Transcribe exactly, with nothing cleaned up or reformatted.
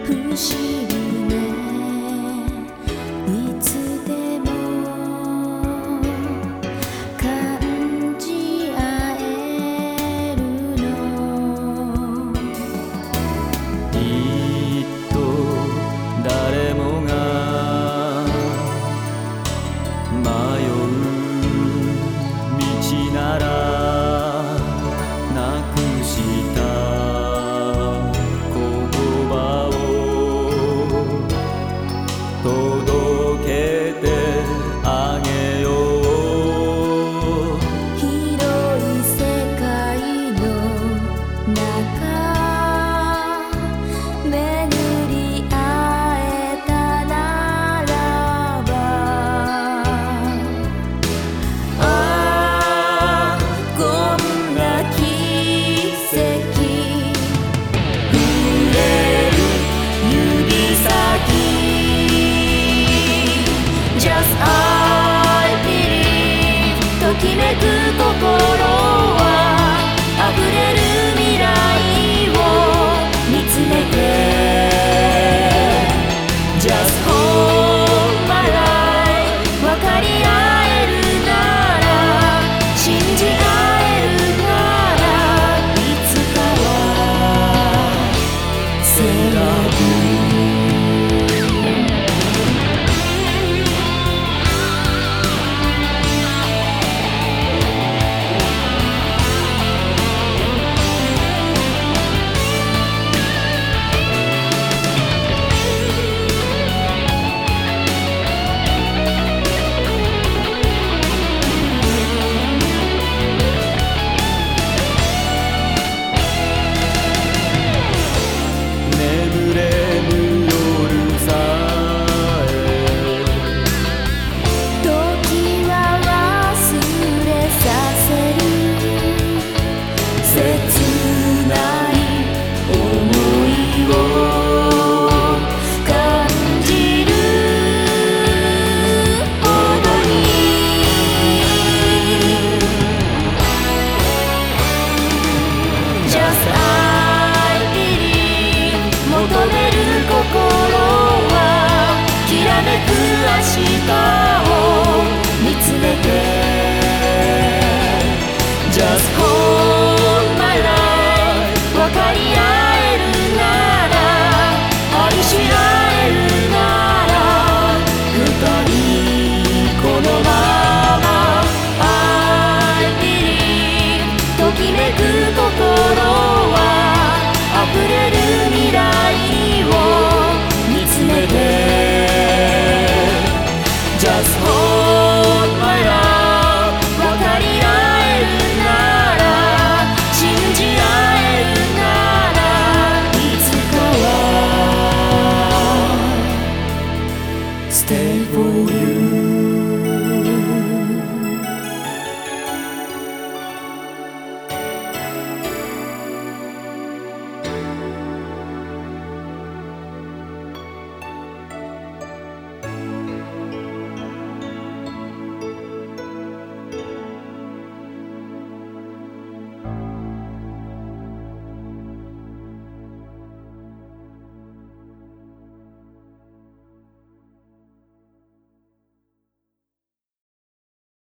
不思議ねいつでも感じ合えるのきっと誰もが迷う道ならなくした言葉を届けてあげよう広い世界の中巡り会えたならばああこんな奇跡触れる指先 Just I believe ときめく心は溢れる未来を見つめて Just hold my life 分かり合えるなら信じ合えるならいつかはセラブ眠れぬ夜さえ時は忘れさせる切ない想いを感じるほどに Just I believe 求める心はきらめく明日を